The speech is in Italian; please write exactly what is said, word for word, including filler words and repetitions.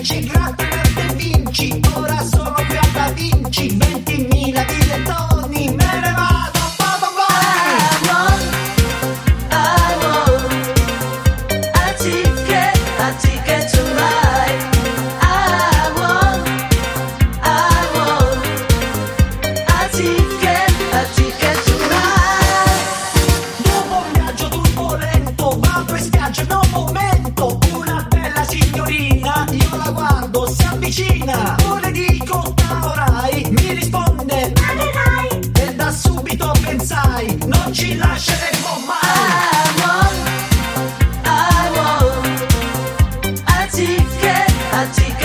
dici grazie e vinci, ora sono qui a Da Vinci, ventimila dilettoni, me ne vado, vado, vado. I want, a ticket, a ticket to ride. I want, I want, a ticket, a ticket to ride. Dopo un viaggio turbolento, vado in spiaggia in un momento, una bella signorina, io la guardo, si avvicina, o le dico lavorai, mi risponde lavorai, e da subito pensai, non ci lasceremo mai. I want, I want, a ticket, a ticket.